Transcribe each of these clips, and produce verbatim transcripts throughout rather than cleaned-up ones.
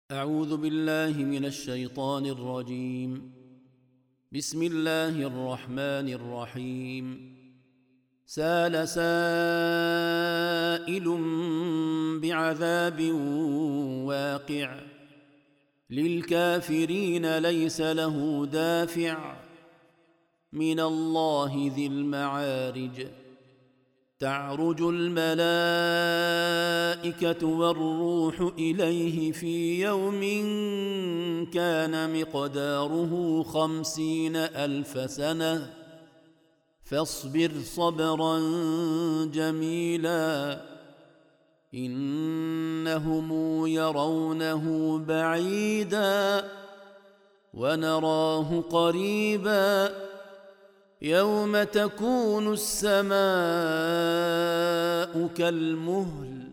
أعوذ بالله من الشيطان الرجيم. بسم الله الرحمن الرحيم. سال سائل بعذاب واقع للكافرين ليس له دافع من الله ذي المعارج. تعرج الملائكة والروح إليه في يوم كان مقداره خمسين ألف سنة فاصبر صبرا جميلا إنهم يرونه بعيدا ونراه قريبا يوم تكون السماء كالمهل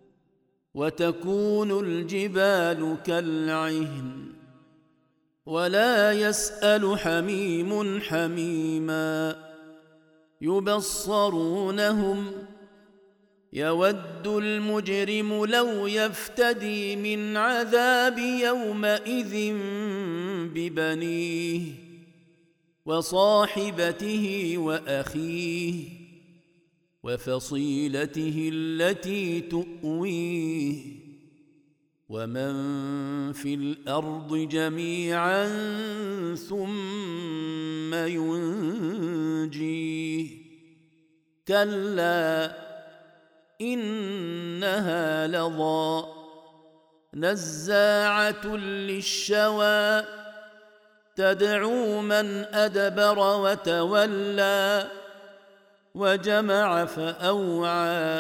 وتكون الجبال كالعهن ولا يسأل حميم حميما يبصرونهم يود المجرم لو يفتدي من عذاب يومئذ ببنيه وصاحبته وأخيه وفصيلته التي تؤويه ومن في الأرض جميعا ثم ينجيه كلا إنها لظى نزاعة للشوى تدعو من أدبر وتولى وجمع فأوعى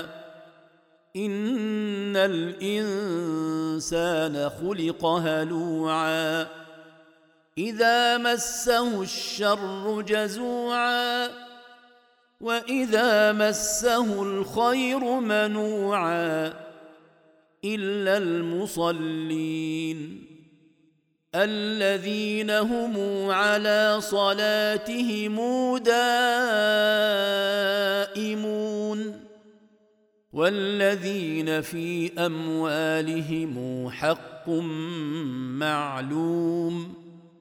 إن الإنسان خلق هلوعا إذا مسه الشر جزوعا وإذا مسه الخير منوعا إلا المصلين الذين هم على صلاتهم دائمون والذين في أموالهم حق معلوم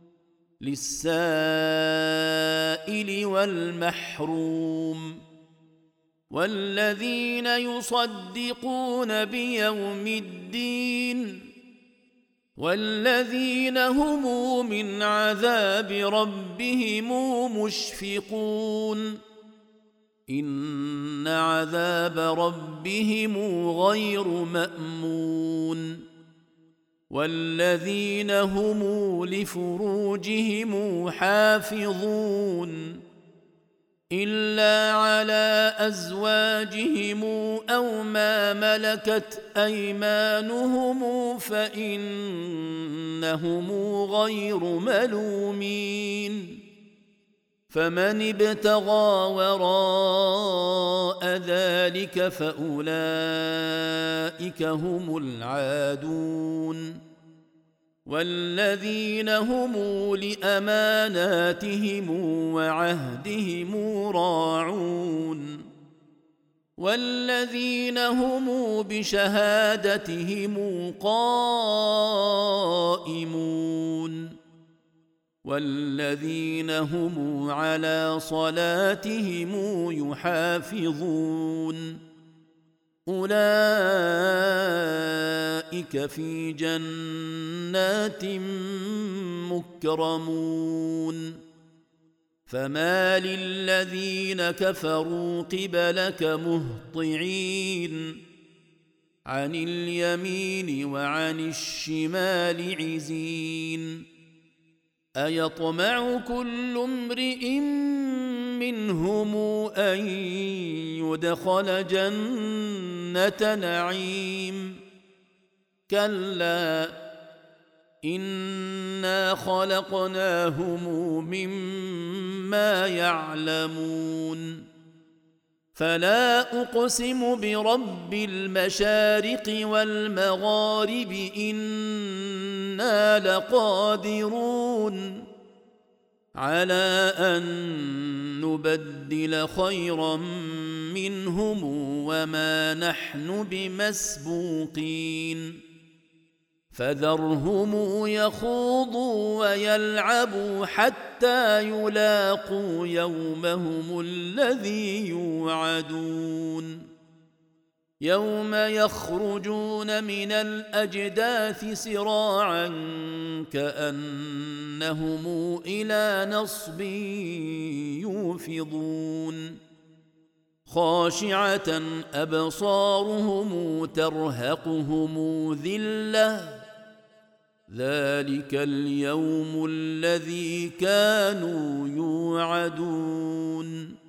للسائل والمحروم والذين يصدقون بيوم الدين والذين هم من عذاب ربهم مشفقون إن عذاب ربهم غير مأمون والذين هم لفروجهم حافظون إلا على أزواجهم أو ما ملكت أيمانهم فإنهم غير ملومين فمن ابتغى وراء ذلك فأولئك هم العادون والذين هم لأماناتهم وعهدهم راعون والذين هم بشهادتهم قائمون والذين هم على صلاتهم يحافظون أولئك في جنات مكرمون فما للذين كفروا قبلك مهطعين عن اليمين وعن الشمال عزين أيطمع كل امرئ منهم أن يدخل جنة نعيم كلا إنا خلقناهم مما يعلمون فلا أقسم برب المشارق والمغارب إنا لقادرون على أن نبدل خيرا منهم وما نحن بمسبوقين فذرهم يخوضوا ويلعبوا حتى يلاقوا يومهم الذي يوعدون يوم يخرجون من الأجداث سراعا كأنهم إلى نصب يوفضون خاشعة أبصارهم ترهقهم ذلة ذلك اليوم الذي كانوا يوعدون